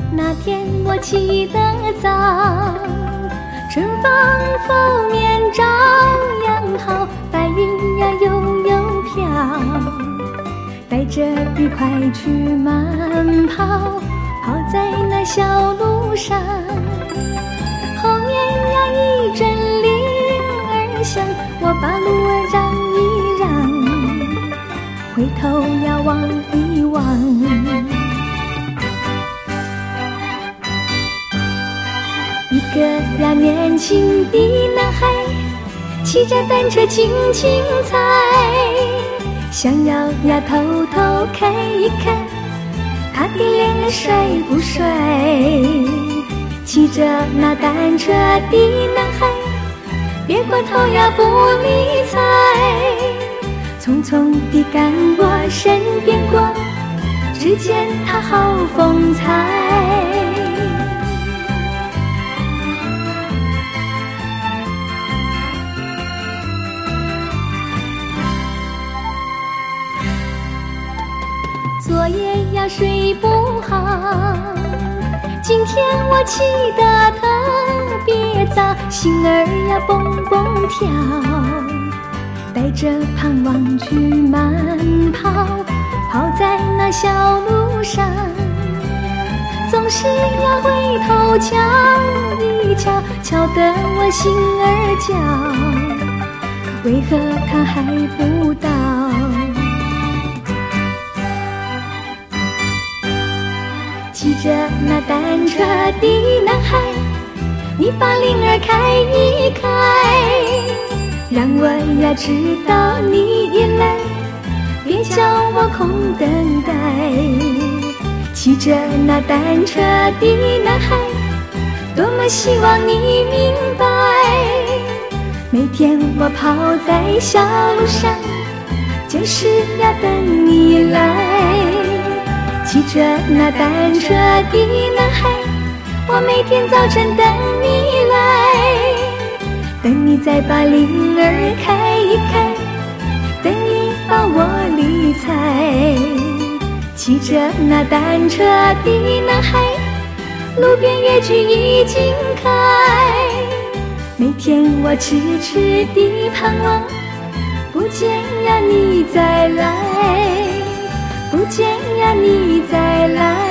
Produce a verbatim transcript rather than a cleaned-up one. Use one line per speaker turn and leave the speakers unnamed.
那天我起得早，春风拂面照样好，白云呀悠悠飘，带着愉快去慢跑，跑在那小路上，后面呀一阵铃儿响，我把路儿让一让，回头呀望一望，一个呀年轻的男孩骑着单车轻轻踩，想要呀偷偷看一看他的脸帅不帅。骑着那单车的男孩别过头呀不理睬，匆匆地赶我身边过，只见他好风采。昨夜呀睡不好，今天我起得特别早，心儿呀蹦蹦跳，带着盼望去慢跑，跑在那小路上，总是要回头瞧一瞧，瞧得我心儿叫，为何他还不到？骑着那单车的男孩，你把铃儿开一开，让我呀知道你也来，别叫我空等待。骑着那单车的男孩，多么希望你明白，每天我跑在小路上，就是要等你来。骑着那单车的男孩，我每天早晨等你来，等你再把铃儿开一开，等你帮我理睬。骑着那单车的男孩，路边野菊已经开，每天我痴痴地盼望，不见呀你再来，不见呀你再来。